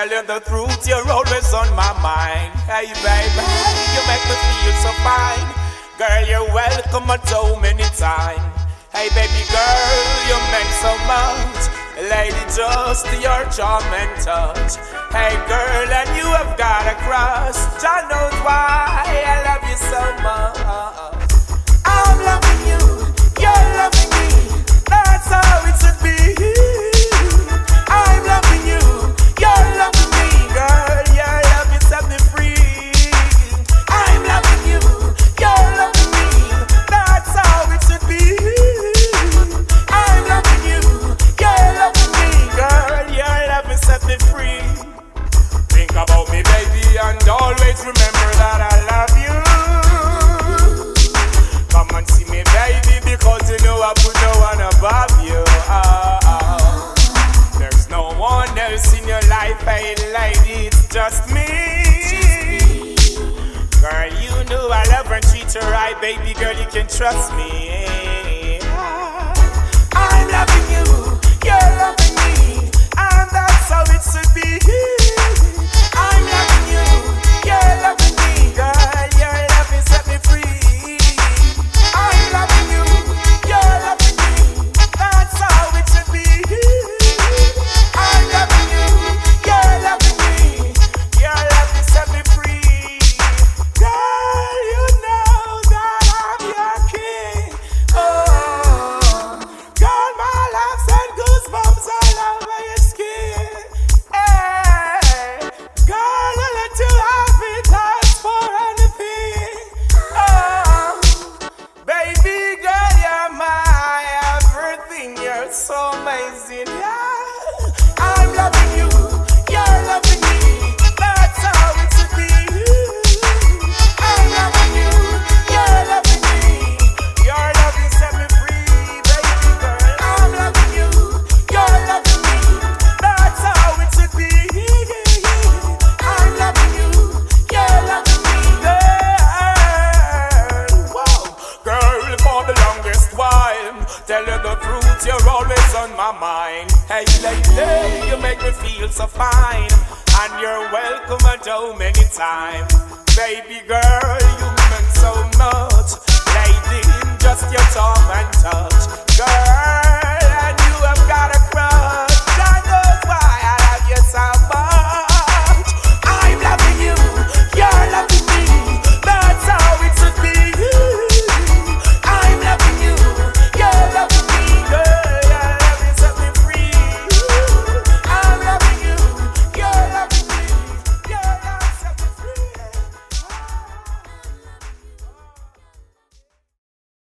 Tell you the truth, you're always on my mind. Hey baby, you make me feel so fine. Girl, you're welcome at so many times. Hey baby girl, you meant so much. Lady, just your charm and touch. Hey girl, and you have got a crush. Jah knows why I love you so much. I'm loving you, you're loving me. That's how it should be. I'm loving you, you're loving me. Girl, your love is set me free. I'm loving you, you're loving me. That's how it should be. I'm loving you, you're loving me. Girl, your love is set me free. Think about me, baby, and always remember that I love you. Come and see me, baby, because you know I put no one above you. There's no one else in your life, hey lady, it's just me. Girl, you know I love and treat her right, baby girl, you can trust me. I'm loving you, you're loving me, and that's how it should be. I'm loving you, you're loving me, girl, your love is set me free. I'm loving you, you're loving me, that's how it should be. I'm loving you, you're loving me, your love is set me free. Girl, you know that I'm your king. Oh, girl, my love send goosebumps all over your skin. Hey, girl, I let you have it, ask for anything. Oh, baby girl, you're my everything. You're so amazing. Yeah, I'm loving you, you're loving me. That's how it should be. I'm loving you, you're loving me. Your love is set me free, baby girl. I'm loving you, you're loving me. That's how it should be. I'm loving you, you're loving me, girl. Wow, girl, for the longest while, tell you the truth, you're always on my mind. Hey lady, you make me feel so fine, and you're welcome at so many times. Baby girl, you mean so much.